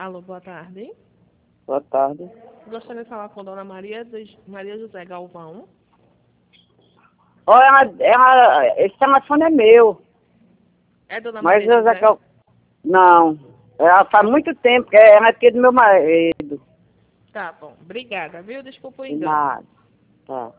Alô, boa tarde. Boa tarde. Gostaria de falar com a dona Maria José Galvão. Olha, esse telefone é meu. É dona Mas Maria José? não. Ela faz muito tempo que é aqui do meu marido. Tá bom. Obrigada, viu? Desculpa o engano. Nada. Tá.